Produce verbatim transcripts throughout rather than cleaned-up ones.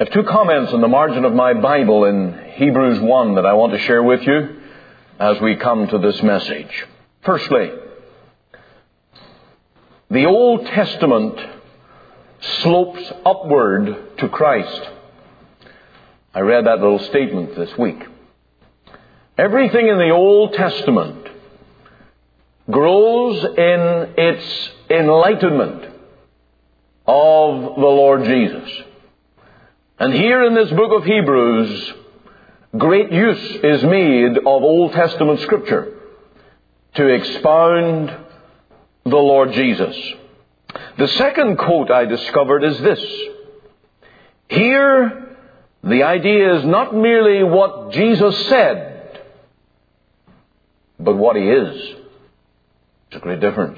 I have two comments in the margin of my Bible in Hebrews one that I want to share with you as we come to this message. Firstly, the Old Testament slopes upward to Christ. I read that little statement this week. Everything in the Old Testament grows in its enlightenment of the Lord Jesus. And here in this book of Hebrews, great use is made of Old Testament Scripture to expound the Lord Jesus. The second quote I discovered is this. Here, the idea is not merely what Jesus said, but what He is. It's a great difference.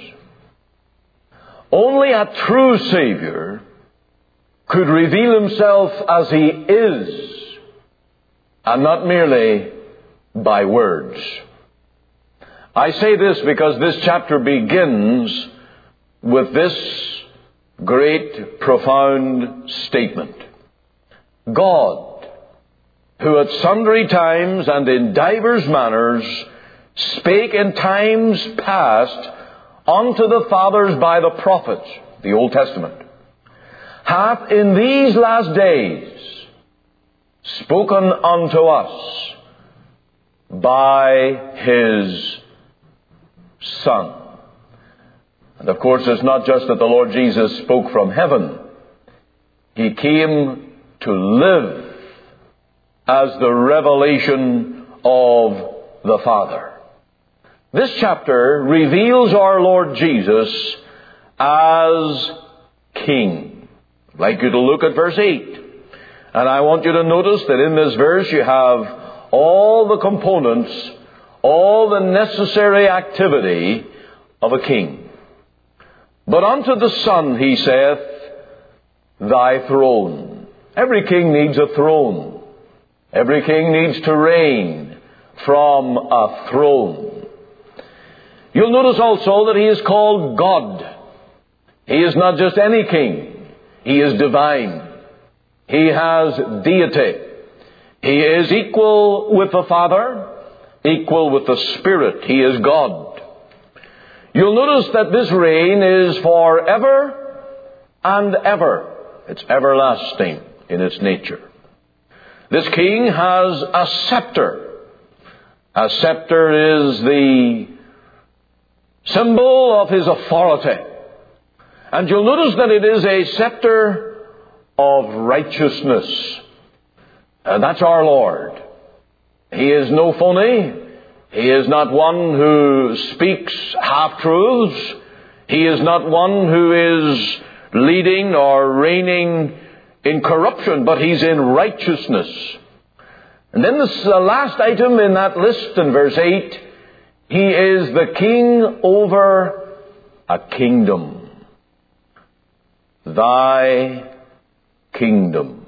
Only a true Savior could reveal Himself as He is, and not merely by words. I say this because this chapter begins with this great, profound statement. God, who at sundry times and in divers manners spake in times past unto the fathers by the prophets, the Old Testament, hath in these last days spoken unto us by His Son. And of course, it's not just that the Lord Jesus spoke from heaven. He came to live as the revelation of the Father. This chapter reveals our Lord Jesus as King. I'd like you to look at verse eight. And I want you to notice that in this verse you have all the components, all the necessary activity of a king. But unto the Son he saith, Thy throne. Every king needs a throne. Every king needs to reign from a throne. You'll notice also that He is called God. He is not just any king. He is divine. He has deity. He is equal with the Father, equal with the Spirit. He is God. You'll notice that this reign is forever and ever. It's everlasting in its nature. This king has a scepter. A scepter is the symbol of his authority. And you'll notice that it is a scepter of righteousness. And that's our Lord. He is no phony. He is not one who speaks half-truths. He is not one who is leading or reigning in corruption, but He's in righteousness. And then this uh, last item in that list in verse eight, He is the king over a kingdom. Thy kingdom.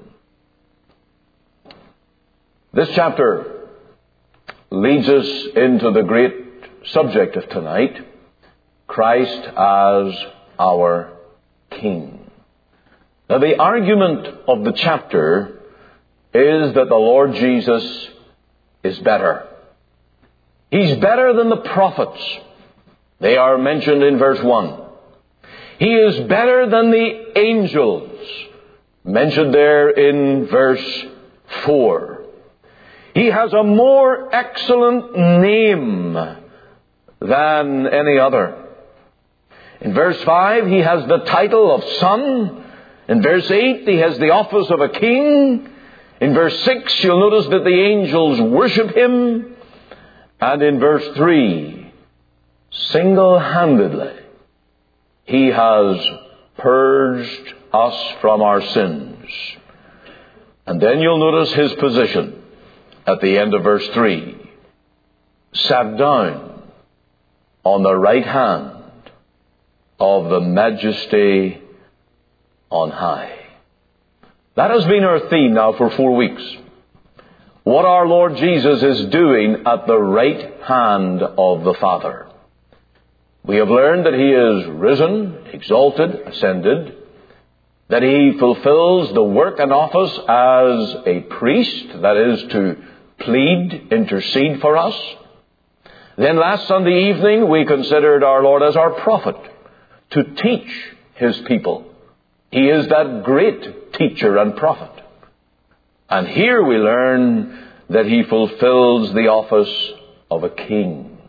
This chapter leads us into the great subject of tonight, Christ as our King. Now, the argument of the chapter is that the Lord Jesus is better. He's better than the prophets. They are mentioned in verse one. He is better than the angels, mentioned there in verse four. He has a more excellent name than any other. In verse five, He has the title of Son. In verse eight, He has the office of a king. In verse six, you'll notice that the angels worship Him. And in verse three, single-handedly, He has purged us from our sins. And then you'll notice His position at the end of verse three. Sat down on the right hand of the Majesty on high. That has been our theme now for four weeks. What our Lord Jesus is doing at the right hand of the Father. We have learned that He is risen, exalted, ascended. that he fulfills the work and office as a priest, that is, to plead, intercede for us. Then last Sunday evening we considered our Lord as our prophet, to teach his people. He is that great teacher and prophet. And here we learn that he fulfills the office of a king.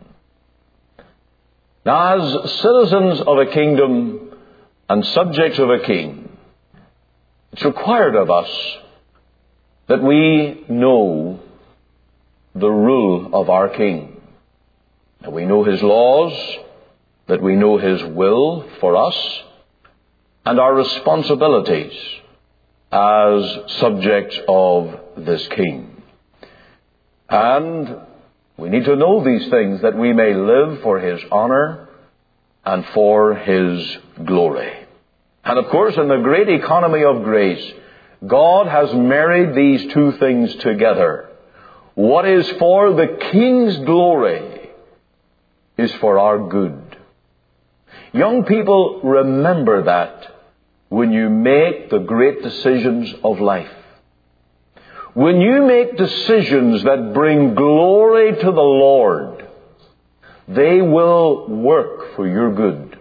Now, as citizens of a kingdom and subjects of a king, it's required of us that we know the rule of our king, that we know his laws, that we know his will for us, and our responsibilities as subjects of this king. And we need to know these things that we may live for his honor and for his glory. And of course, in the great economy of grace, God has married these two things together. What is for the king's glory is for our good. Young people, remember that when you make the great decisions of life. When you make decisions that bring glory to the Lord, they will work for your good.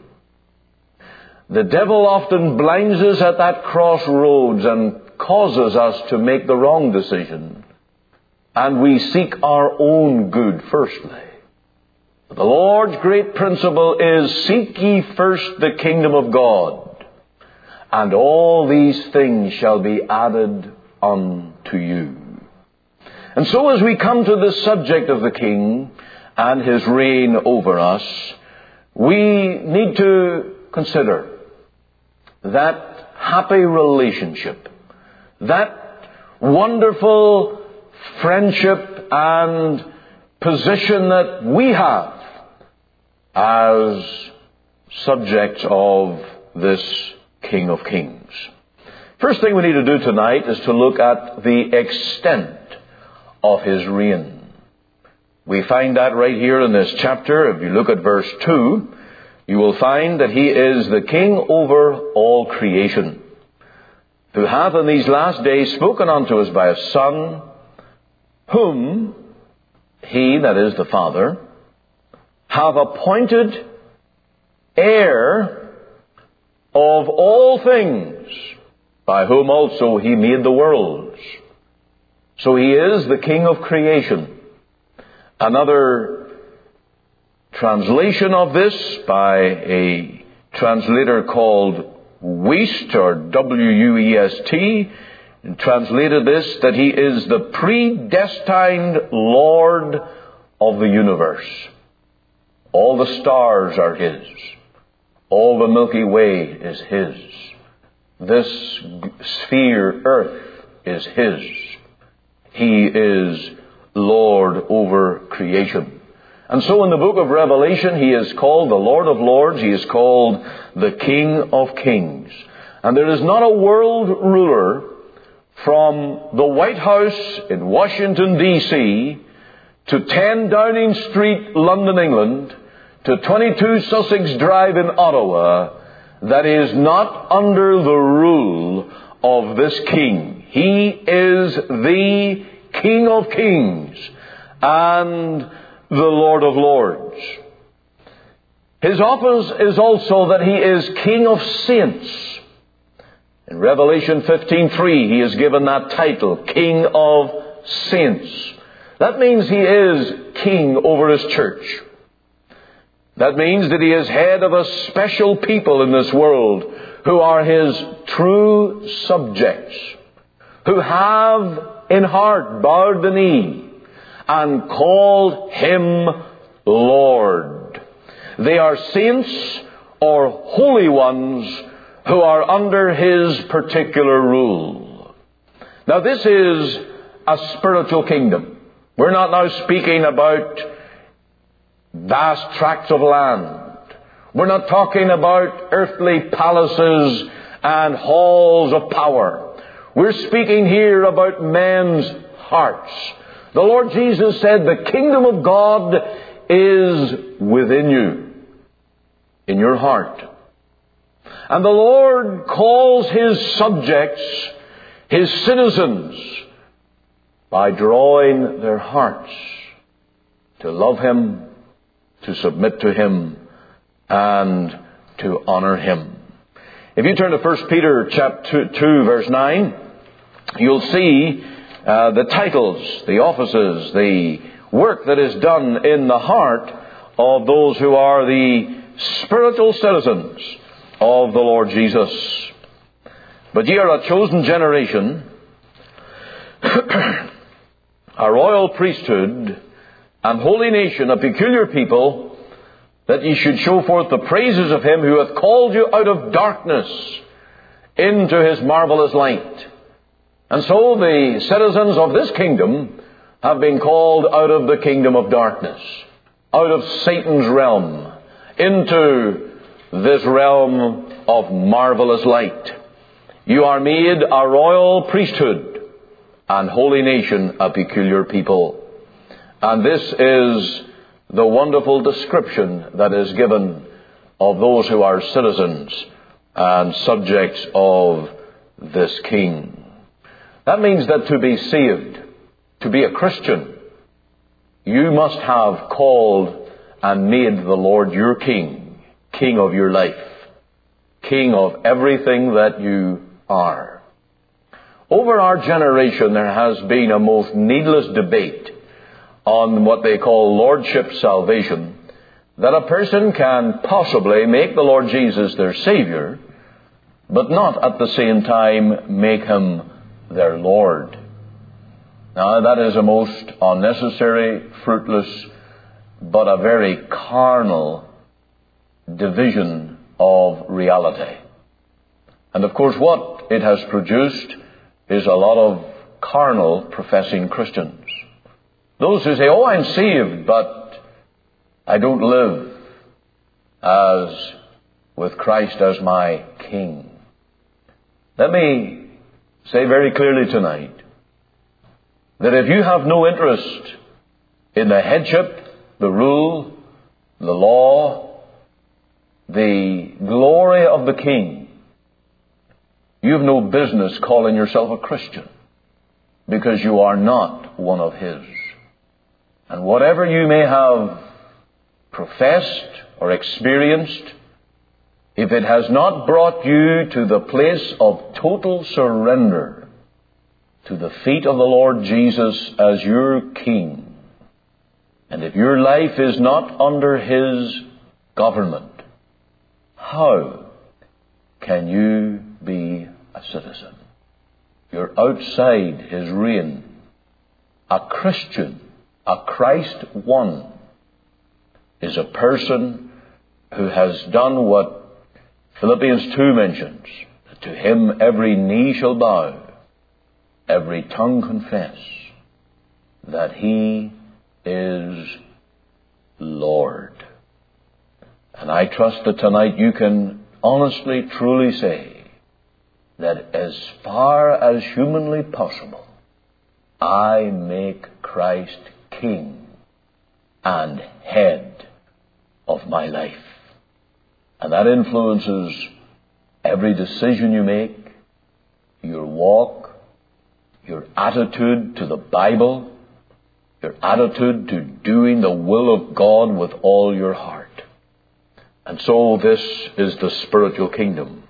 The devil often blinds us at that crossroads and causes us to make the wrong decision. And we seek our own good firstly. The Lord's great principle is, seek ye first the kingdom of God, and all these things shall be added unto you. And so as we come to the subject of the king and his reign over us, we need to consider that happy relationship, that wonderful friendship and position that we have as subjects of this King of Kings. First thing we need to do tonight is to look at the extent of his reign. We find that right here in this chapter. If you look at verse two, you will find that he is the king over all creation, who hath in these last days spoken unto us by a Son, whom he, that is the Father, hath appointed heir of all things, by whom also he made the worlds. So he is the king of creation. Another translation of this by a translator called Wuest, or W U E S T, translated this, that he is the predestined Lord of the universe. All the stars are his. All the Milky Way is his. This sphere, earth, is his. He is Lord over creation. And so in the book of Revelation, he is called the Lord of Lords. He is called the King of Kings. And there is not a world ruler from the White House in Washington, D C to ten Downing Street, London, England, to twenty-two Sussex Drive in Ottawa, that is not under the rule of this king. He is the King of Kings and the Lord of Lords. His office is also that he is King of Saints. In Revelation fifteen three, he is given that title, King of Saints. That means he is king over his church. That means that he is head of a special people in this world who are his true subjects, who have in heart bowed the knee and called him Lord. They are saints or holy ones who are under his particular rule. Now this is a spiritual kingdom. We're not now speaking about vast tracts of land. We're not talking about earthly palaces and halls of power. We're speaking here about men's hearts. The Lord Jesus said, the kingdom of God is within you, in your heart. And the Lord calls His subjects, His citizens, by drawing their hearts to love Him, to submit to Him, and to honor Him. If you turn to First Peter chapter two, verse nine, you'll see uh, the titles, the offices, the work that is done in the heart of those who are the spiritual citizens of the Lord Jesus. But ye are a chosen generation, a royal priesthood, and holy nation, a peculiar people, that ye should show forth the praises of Him who hath called you out of darkness into His marvelous light. And so the citizens of this kingdom have been called out of the kingdom of darkness, out of Satan's realm, into this realm of marvelous light. You are made a royal priesthood and holy nation, a peculiar people. And this is the wonderful description that is given of those who are citizens and subjects of this King. That means that to be saved, to be a Christian, you must have called and made the Lord your King, King of your life, King of everything that you are. Over our generation, there has been a most needless debate on what they call lordship salvation, that a person can possibly make the Lord Jesus their Savior, but not at the same time make Him their Lord. Now, that is a most unnecessary, fruitless, but a very carnal division of reality. And of course, what it has produced is a lot of carnal professing Christians. Those who say, oh, I'm saved, but I don't live as with Christ as my King. Let me say very clearly tonight that if you have no interest in the headship, the rule, the law, the glory of the King, you have no business calling yourself a Christian, because you are not one of His. And whatever you may have professed or experienced, if it has not brought you to the place of total surrender to the feet of the Lord Jesus as your King, and if your life is not under His government, how can you be a citizen? You're outside His reign. A Christian, a Christ one, is a person who has done what Philippians two mentions. To Him every knee shall bow, every tongue confess that He is Lord. And I trust that tonight you can honestly, truly say that as far as humanly possible, I make Christ King and head of my life. And that influences every decision you make, your walk, your attitude to the Bible, your attitude to doing the will of God with all your heart. And so this is the spiritual kingdom.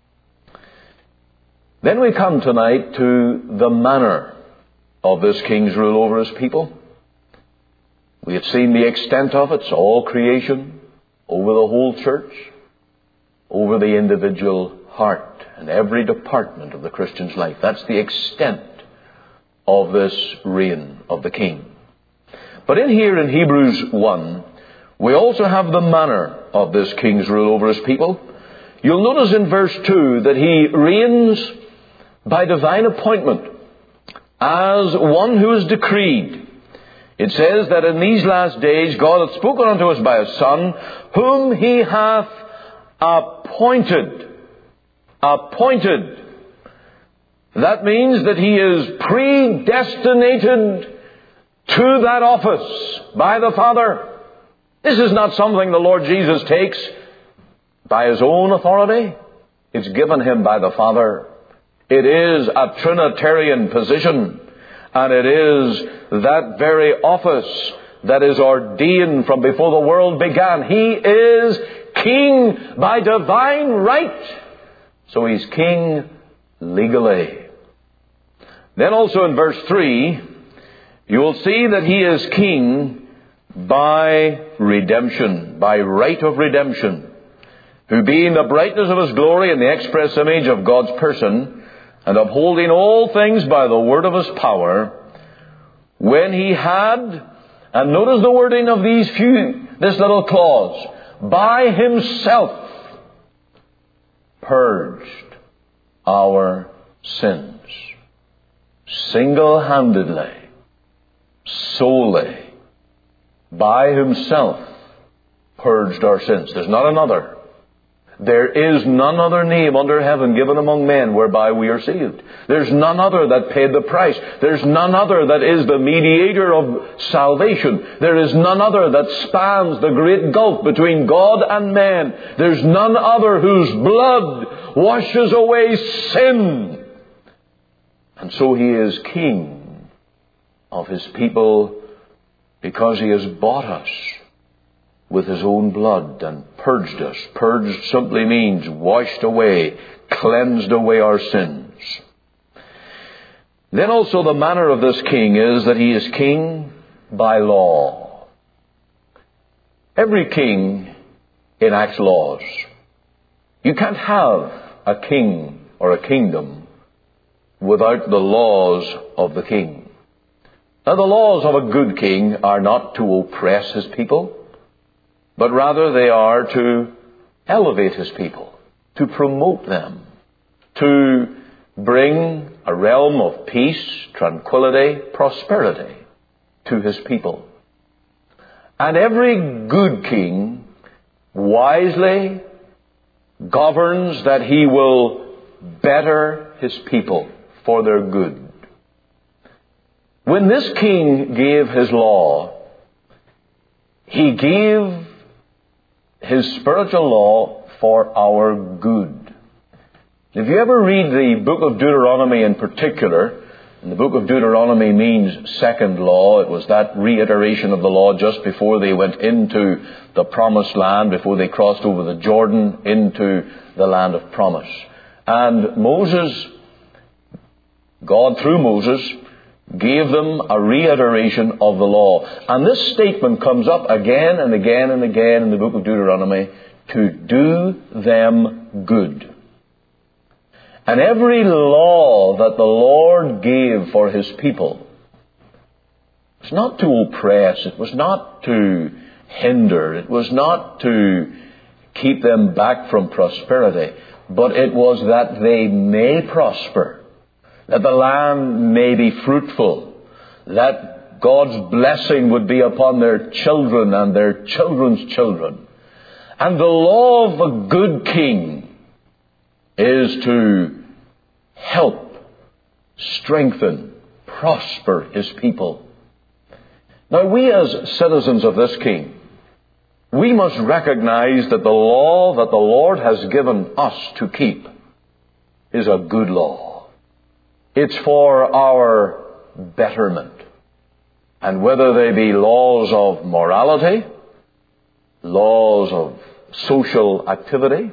Then we come tonight to the manner of this King's rule over His people. We have seen the extent of it. It's all creation, over the whole church, over the individual heart, and every department of the Christian's life. That's the extent of this reign of the King. But in here in Hebrews one, we also have the manner of this King's rule over His people. You'll notice in verse two that He reigns by divine appointment as one who is decreed. It says that in these last days God hath spoken unto us by His Son, whom He hath appointed. Appointed. That means that He is predestinated to that office by the Father. This is not something the Lord Jesus takes by His own authority. It's given him by the Father. It is a Trinitarian position, and it is that very office that is ordained from before the world began. He is king by divine right. So he's king legally. Then also in verse three, you will see that he is king by redemption, by right of redemption, who being the brightness of his glory and the express image of God's person, and upholding all things by the word of his power, when he had, and notice the wording of these few, this little clause, by himself purged our sins. Single-handedly, solely, by himself purged our sins. There's not another. There is none other name under heaven given among men whereby we are saved. There's none other that paid the price. There's none other that is the mediator of salvation. There is none other that spans the great gulf between God and man. There's none other whose blood washes away sin. And so he is king of his people because he has bought us with his own blood and purged us. Purged simply means washed away, cleansed away our sins. Then also the manner of this king is that he is king by law. Every king enacts laws. You can't have a king or a kingdom without the laws of the king. Now, the laws of a good king are not to oppress his people, but rather they are to elevate his people, to promote them, to bring a realm of peace, tranquility, prosperity to his people. And every good king wisely governs that he will better his people for their good. When this king gave his law, he gave his spiritual law for our good. If you ever read the book of Deuteronomy in particular, and the book of Deuteronomy means second law. It was that reiteration of the law just before they went into the promised land, before they crossed over the Jordan into the land of promise. And Moses, God through Moses, gave them a reiteration of the law. And this statement comes up again and again and again in the book of Deuteronomy, to do them good. And every law that the Lord gave for his people was not to oppress, it was not to hinder, it was not to keep them back from prosperity, but it was that they may prosper, that the land may be fruitful, that God's blessing would be upon their children and their children's children. And the law of a good king is to help, strengthen, prosper his people. Now, we as citizens of this king, we must recognize that the law that the Lord has given us to keep is a good law. It's for our betterment. And whether they be laws of morality, laws of social activity,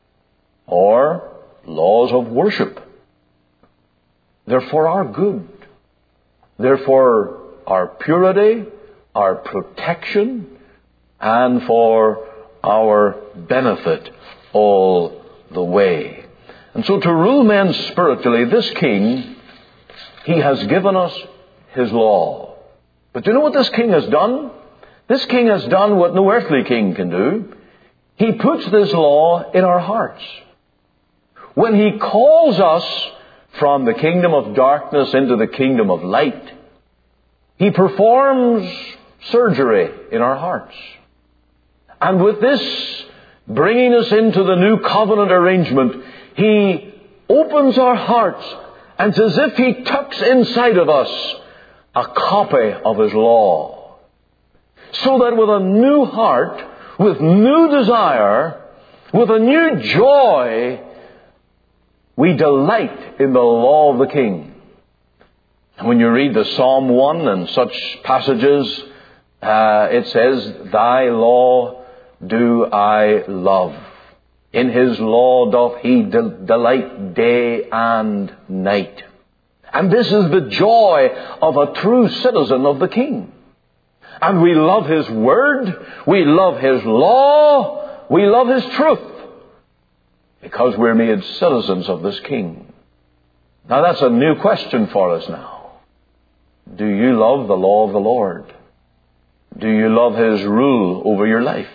or laws of worship, they're for our good. They're for our purity, our protection, and for our benefit all the way. And so to rule men spiritually, this king, he has given us his law. But do you know what this king has done? This king has done what no earthly king can do. He puts this law in our hearts. When he calls us from the kingdom of darkness into the kingdom of light, he performs surgery in our hearts. And with this, bringing us into the new covenant arrangement, he opens our hearts, and it's as if he tucks inside of us a copy of his law. So that with a new heart, with new desire, with a new joy, We delight in the law of the King. And when you read the Psalm one and such passages, uh, it says, Thy law do I love. In His law doth He de- delight day and night. And this is the joy of a true citizen of the King. And we love His word, we love His law, we love His truth, because we're made citizens of this King. Now that's a new question for us now. Do you love the law of the Lord? Do you love His rule over your life?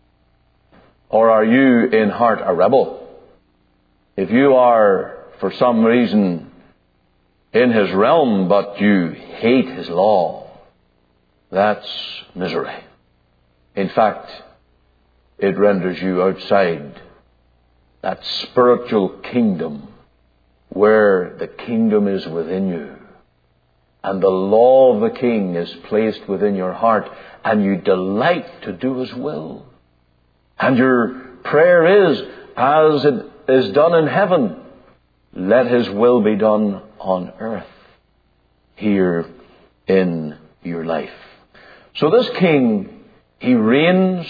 Or are you in heart a rebel? If you are, for some reason, in His realm, but you hate His law, that's misery. In fact, it renders you outside that spiritual kingdom where the kingdom is within you. And the law of the King is placed within your heart, and you delight to do His will. And your prayer is, as it is done in heaven, let His will be done on earth, here in your life. So this King, He reigns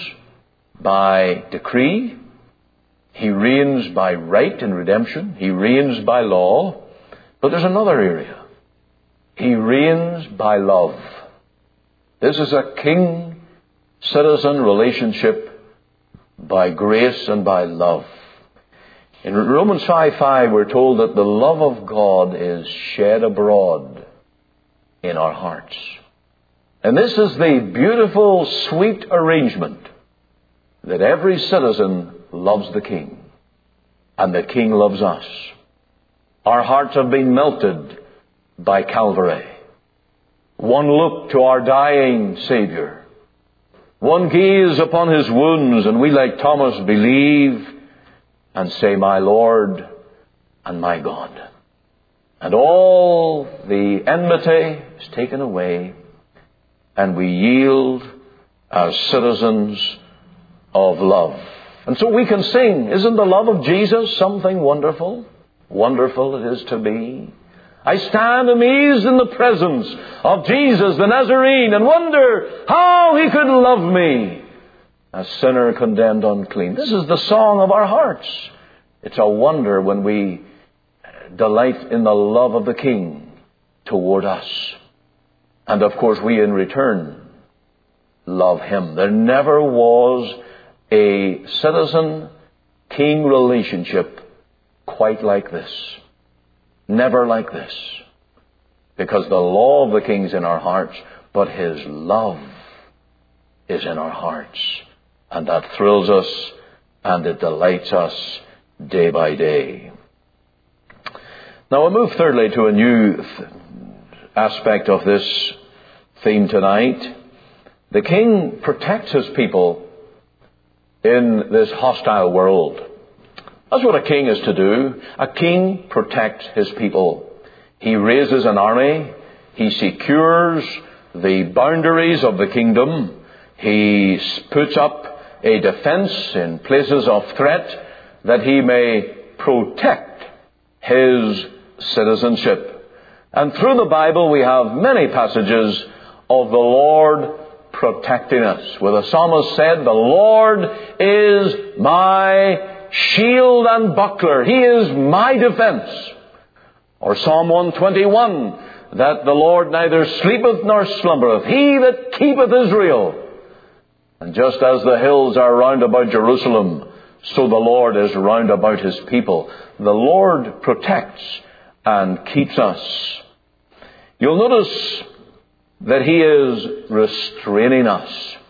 by decree, He reigns by right and redemption, He reigns by law, but there's another area. He reigns by love. This is a king-citizen relationship by grace and by love. In Romans five five, we're told that the love of God is shed abroad in our hearts. And this is the beautiful, sweet arrangement that every citizen loves the King, and the King loves us. Our hearts have been melted by Calvary. One look to our dying Savior. One gaze upon His wounds, and we, like Thomas, believe and say, My Lord and my God. And all the enmity is taken away, and we yield as citizens of love. And so we can sing, isn't the love of Jesus something wonderful? Wonderful it is to be. I stand amazed in the presence of Jesus the Nazarene and wonder how He could love me, a sinner condemned unclean. This is the song of our hearts. It's a wonder when we delight in the love of the King toward us. And of course we in return love Him. There never was a citizen-king relationship quite like this. Never like this. Because the law of the King's in our hearts, but His love is in our hearts. And that thrills us and it delights us day by day. Now we'll move thirdly to a new th- aspect of this theme tonight. The King protects His people in this hostile world. That's what a king is to do. A king protects his people. He raises an army. He secures the boundaries of the kingdom. He puts up a defense in places of threat that he may protect his citizenship. And through the Bible we have many passages of the Lord protecting us. Where the psalmist said, the Lord is my shield and buckler. He is my defense. Or Psalm one twenty-one, that the Lord neither sleepeth nor slumbereth. He that keepeth Israel. And just as the hills are round about Jerusalem, so the Lord is round about His people. The Lord protects and keeps us. You'll notice that He is restraining us.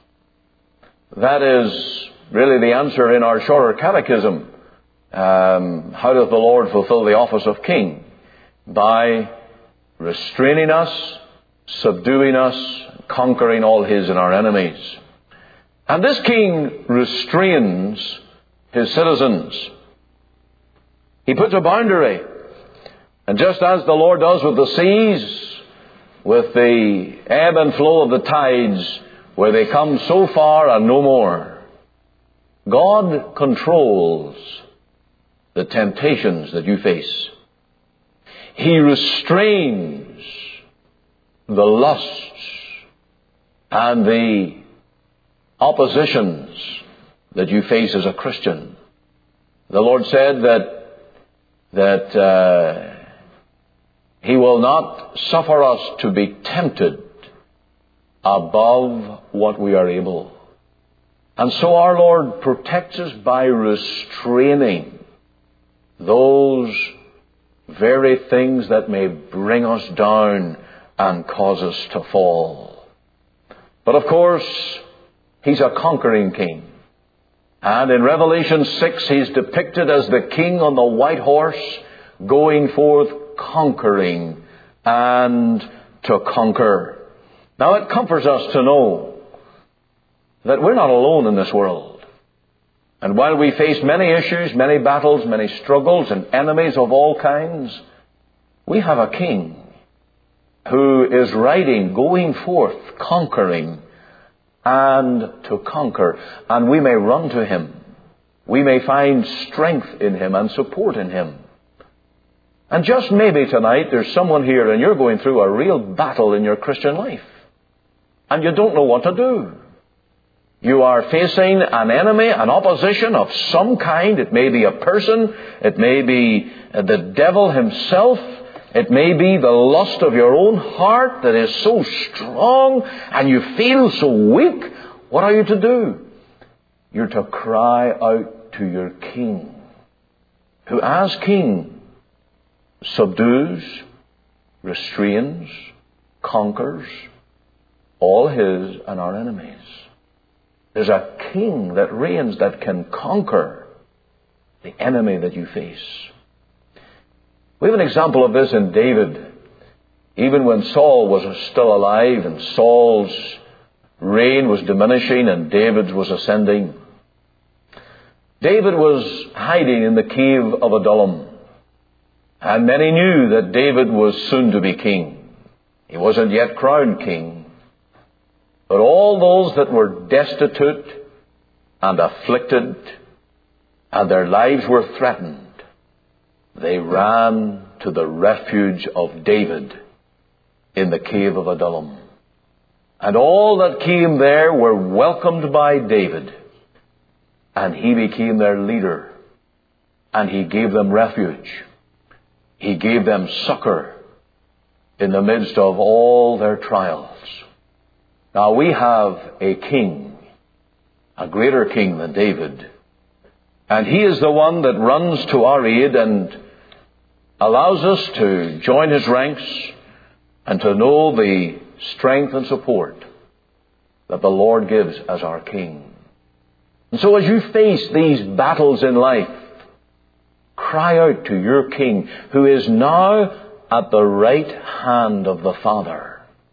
That is really the answer in our shorter catechism. Um, how doth the Lord fulfill the office of King? By restraining us, subduing us, conquering all His and our enemies. And this King restrains His citizens. He puts a boundary. And just as the Lord does with the seas, with the ebb and flow of the tides, where they come so far and no more, God controls the temptations that you face. He restrains the lusts and the oppositions that you face as a Christian. The Lord said that that uh, He will not suffer us to be tempted above what we are able. And so our Lord protects us by restraining those very things that may bring us down and cause us to fall. But of course, He's a conquering King. And in Revelation six, He's depicted as the King on the white horse, going forth conquering and to conquer. Now it comforts us to know that we're not alone in this world. And while we face many issues, many battles, many struggles, and enemies of all kinds, we have a King who is riding, going forth, conquering, and to conquer. And we may run to Him. We may find strength in Him and support in Him. And just maybe tonight there's someone here and you're going through a real battle in your Christian life. And you don't know what to do. You are facing an enemy, an opposition of some kind. It may be a person. It may be the devil himself. It may be the lust of your own heart that is so strong and you feel so weak. What are you to do? You're to cry out to your King, who as King subdues, restrains, conquers all His and our enemies. There's a King that reigns that can conquer the enemy that you face. We have an example of this in David. Even when Saul was still alive and Saul's reign was diminishing and David's was ascending, David was hiding in the cave of Adullam. And many knew that David was soon to be king. He wasn't yet crowned king. But all those that were destitute and afflicted and their lives were threatened, they ran to the refuge of David in the cave of Adullam. And all that came there were welcomed by David. And he became their leader. And he gave them refuge. He gave them succor in the midst of all their trials. Now we have a king, a greater king than David. And he is the one that runs to our aid and allows us to join his ranks and to know the strength and support that the Lord gives as our king. And so as you face these battles in life, cry out to your King, who is now at the right hand of the Father.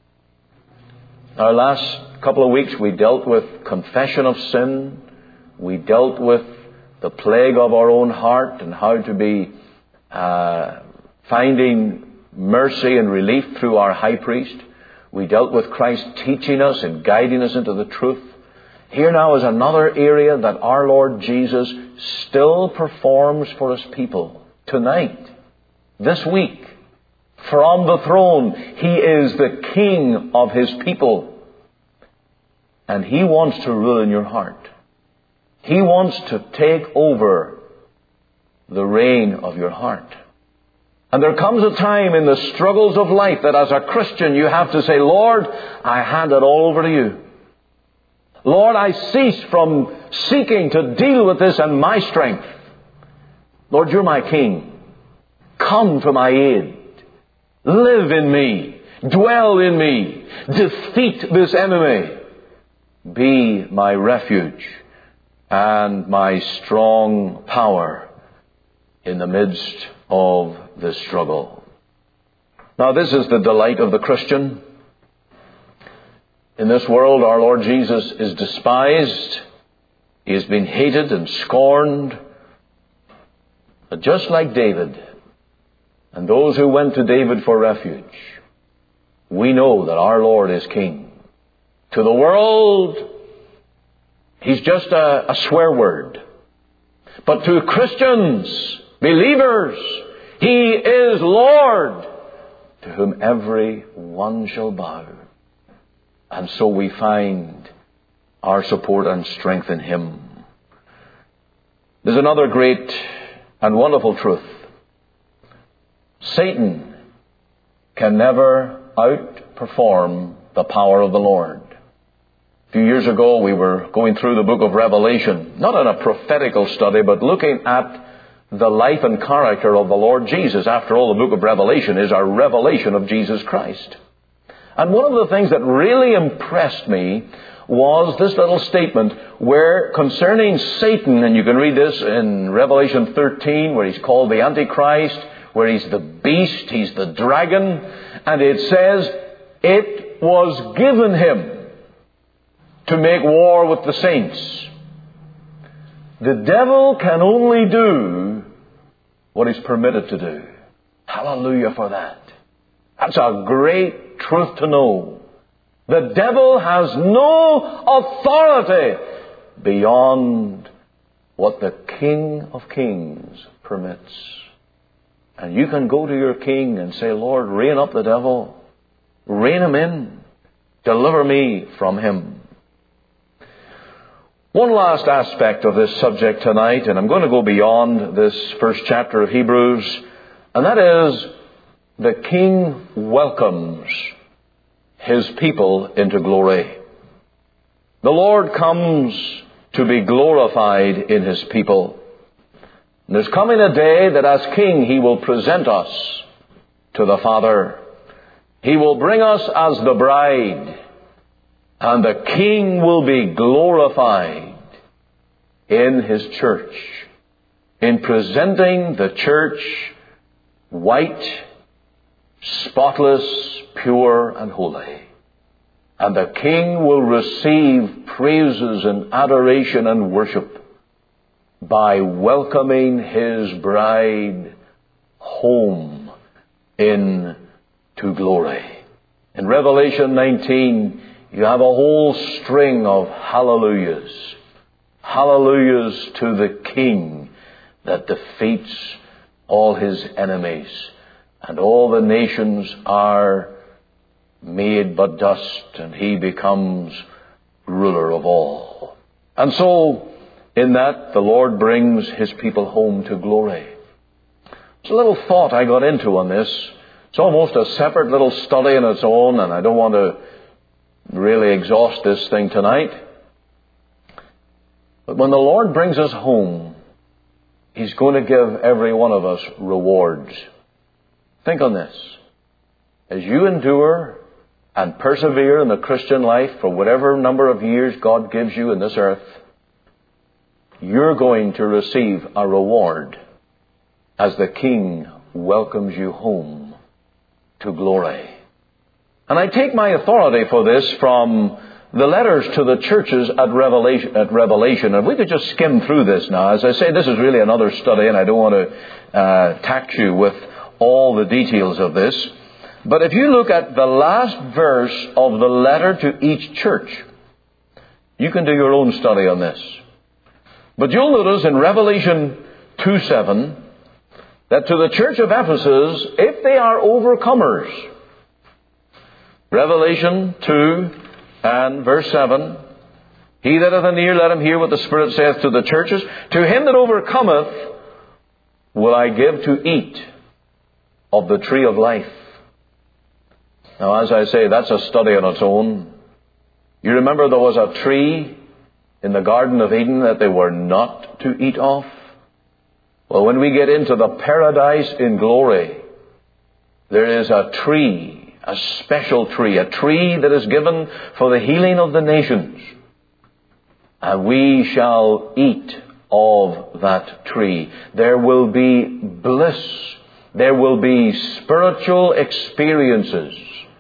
Our last couple of weeks we dealt with confession of sin. We dealt with the plague of our own heart and how to be uh, finding mercy and relief through our high priest. We dealt with Christ teaching us and guiding us into the truth. Here now is another area that our Lord Jesus still performs for His people. Tonight, this week, from the throne, He is the King of His people. And He wants to rule in your heart. He wants to take over the reign of your heart. And there comes a time in the struggles of life that as a Christian you have to say, Lord, I hand it all over to you. Lord, I cease from seeking to deal with this in my strength. Lord, you're my King. Come to my aid. Live in me. Dwell in me. Defeat this enemy. Be my refuge and my strong power in the midst of this struggle. Now, this is the delight of the Christian. In this world, our Lord Jesus is despised. He has been hated and scorned. But just like David and those who went to David for refuge, we know that our Lord is King. To the world, He's just a, a swear word. But to Christians, Believers, He is Lord, to whom every one shall bow. And so we find our support and strength in Him. There's another great and wonderful truth. Satan can never outperform the power of the Lord. A few years ago we were going through the book of Revelation, not in a prophetical study, but looking at the life and character of the Lord Jesus. After all, the book of Revelation is a revelation of Jesus Christ. And one of the things that really impressed me was this little statement where concerning Satan, and you can read this in Revelation thirteen, where he's called the Antichrist, where he's the beast, he's the dragon, and it says, it was given him to make war with the saints. The devil can only do what he's permitted to do. Hallelujah for that. That's a great truth to know. The devil has no authority beyond what the King of Kings permits. And you can go to your King and say, Lord, rein up the devil. Rein him in. Deliver me from him. One last aspect of this subject tonight, and I'm going to go beyond this first chapter of Hebrews, and that is the King welcomes His people into glory. The Lord comes to be glorified in His people. And there's coming a day that as King He will present us to the Father. He will bring us as the bride, and the King will be glorified in His church, in presenting the church white, spotless, pure, and holy. And the King will receive praises and adoration and worship by welcoming His bride home in to glory. In Revelation nineteen, you have a whole string of hallelujahs. Hallelujahs to the King that defeats all His enemies. And all the nations are made but dust, and He becomes ruler of all. And so, in that, the Lord brings His people home to glory. It's a little thought I got into on this. It's almost a separate little study in its own, and I don't want to really exhaust this thing tonight. But when the Lord brings us home, He's going to give every one of us rewards. Think on this. As you endure and persevere in the Christian life for whatever number of years God gives you in this earth, you're going to receive a reward as the King welcomes you home to glory. And I take my authority for this from the letters to the churches at Revelation. At Revelation. And we could just skim through this now. As I say, this is really another study, and I don't want to uh, tax you with all the details of this. But if you look at the last verse of the letter to each church, you can do your own study on this. But you'll notice in Revelation two seven that to the church of Ephesus, if they are overcomers, Revelation two and verse seven, he that hath an ear, let him hear what the Spirit saith to the churches. To him that overcometh will I give to eat of the tree of life. Now, as I say, that's a study on its own. You remember there was a tree in the Garden of Eden that they were not to eat of? Well, when we get into the paradise in glory, there is a tree, a special tree, a tree that is given for the healing of the nations. And we shall eat of that tree. There will be bliss. There will be spiritual experiences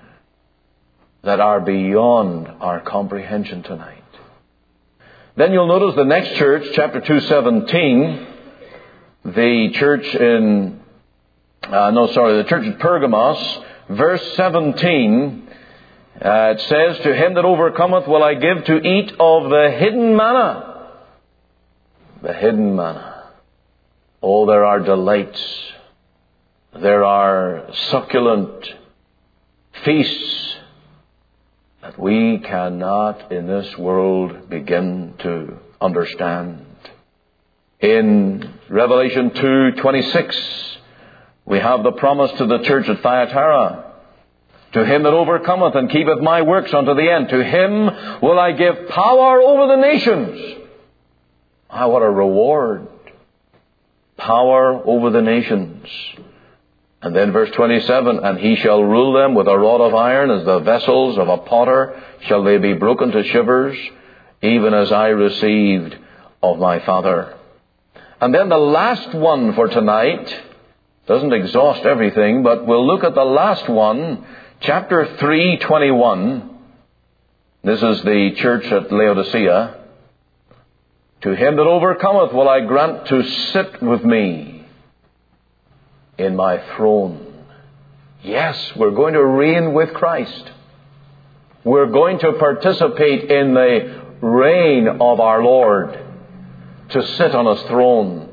that are beyond our comprehension tonight. Then you'll notice the next church, chapter two seventeen, the church in, uh, no, sorry, the church at Pergamos, verse seventeen, uh, it says, to him that overcometh will I give to eat of the hidden manna. The hidden manna. Oh, there are delights. There are succulent feasts that we cannot in this world begin to understand. In Revelation two twenty-six, we have the promise to the church at Thyatira. To him that overcometh and keepeth my works unto the end, to him will I give power over the nations. Ah, what a reward. Power over the nations. And then verse twenty-seven, and he shall rule them with a rod of iron, as the vessels of a potter shall they be broken to shivers, even as I received of my Father. And then the last one for tonight, doesn't exhaust everything, but we'll look at the last one, chapter three twenty-one. This is the church at Laodicea. To him that overcometh will I grant to sit with me in my throne. Yes, we're going to reign with Christ. We're going to participate in the reign of our Lord, to sit on his throne.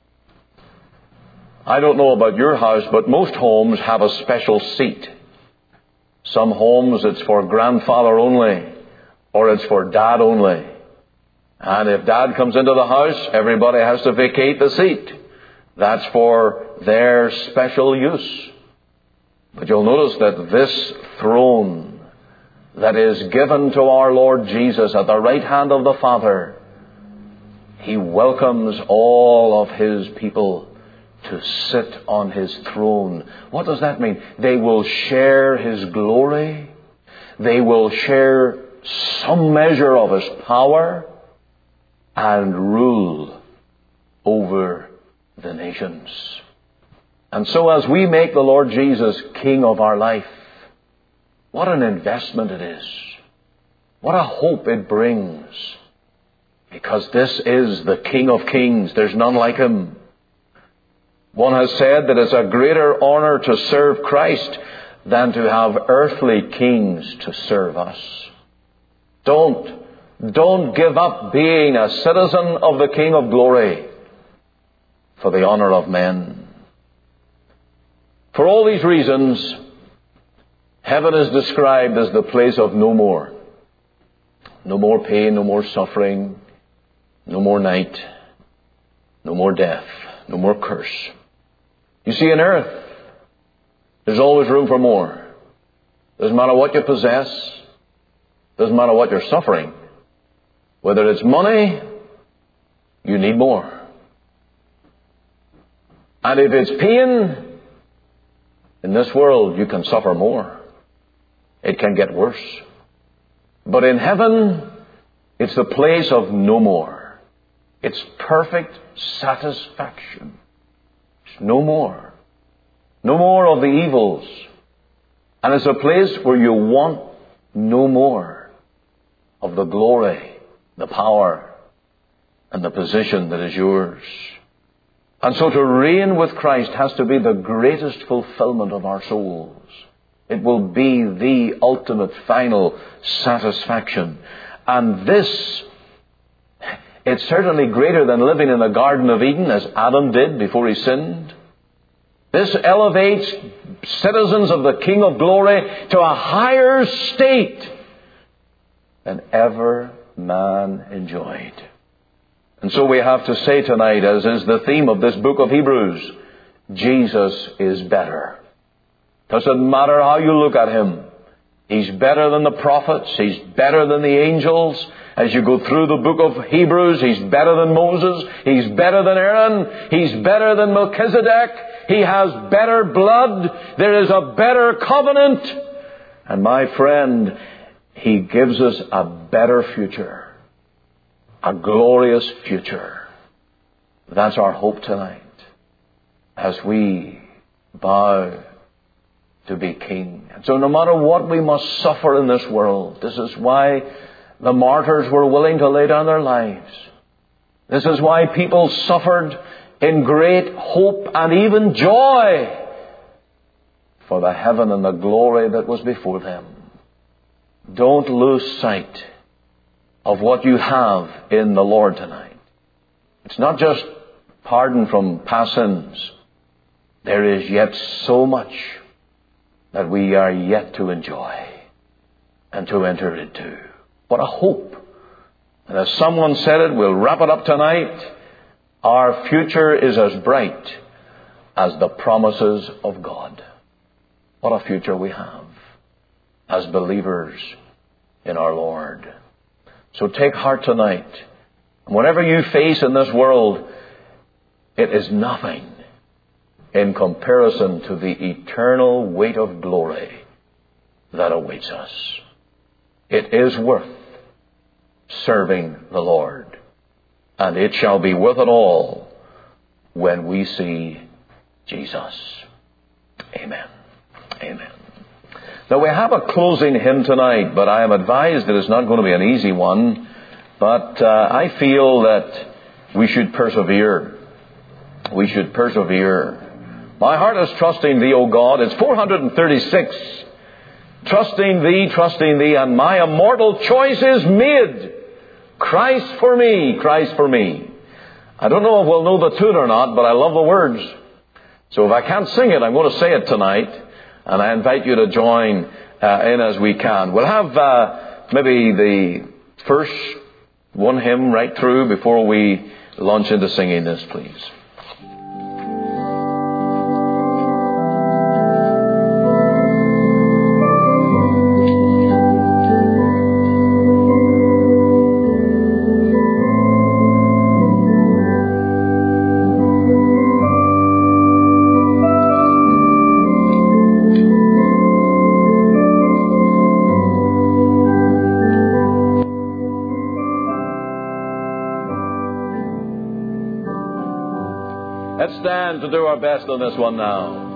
I don't know about your house, but most homes have a special seat. Some homes it's for grandfather only, or it's for dad only. And if dad comes into the house, everybody has to vacate the seat. That's for their special use. But you'll notice that this throne that is given to our Lord Jesus at the right hand of the Father, he welcomes all of his people to sit on his throne. What does that mean? They will share his glory. They will share some measure of his power and rule over the nations. And so as we make the Lord Jesus King of our life, what an investment it is. What a hope it brings. Because this is the King of Kings. There's none like him. One has said that it's a greater honor to serve Christ than to have earthly kings to serve us. Don't, don't give up being a citizen of the King of Glory for the honor of men. For all these reasons, heaven is described as the place of no more. No more pain, no more suffering, no more night, no more death, no more curse. You see, on earth, there's always room for more. Doesn't matter what you possess. Doesn't matter what you're suffering. Whether it's money, you need more. And if it's pain, in this world you can suffer more. It can get worse. But in heaven, it's the place of no more. It's perfect satisfaction. It's no more. No more of the evils. And it's a place where you want no more of the glory, the power, and the position that is yours. And so to reign with Christ has to be the greatest fulfillment of our souls. It will be the ultimate, final satisfaction. And this, it's certainly greater than living in the Garden of Eden as Adam did before he sinned. This elevates citizens of the King of Glory to a higher state than ever man enjoyed. And so we have to say tonight, as is the theme of this book of Hebrews, Jesus is better. Doesn't matter how you look at him. He's better than the prophets. He's better than the angels. As you go through the book of Hebrews, he's better than Moses. He's better than Aaron. He's better than Melchizedek. He has better blood. There is a better covenant. And my friend, he gives us a better future. A glorious future. That's our hope tonight. As we bow to be king. And so no matter what we must suffer in this world, this is why the martyrs were willing to lay down their lives. This is why people suffered in great hope and even joy for the heaven and the glory that was before them. Don't lose sight of what you have in the Lord tonight. It's not just pardon from past sins, there is yet so much that we are yet to enjoy and to enter into. What a hope. And as someone said it, we'll wrap it up tonight. Our future is as bright as the promises of God. What a future we have as believers in our Lord. So take heart tonight. And whatever you face in this world, it is nothing in comparison to the eternal weight of glory that awaits us. It is worth serving the Lord, and it shall be worth it all when we see Jesus. Amen. Amen. Now we have a closing hymn tonight, but I am advised that it's not going to be an easy one. But uh, I feel that we should persevere. We should persevere. My heart is trusting Thee, O God. It's four hundred thirty-six. Trusting Thee, trusting Thee, and my immortal choice is made. Christ for me, Christ for me. I don't know if we'll know the tune or not, but I love the words. So if I can't sing it, I'm going to say it tonight. And I invite you to join uh, in as we can. We'll have uh, maybe the first one hymn right through before we launch into singing this, please. Let's stand to do our best on this one now.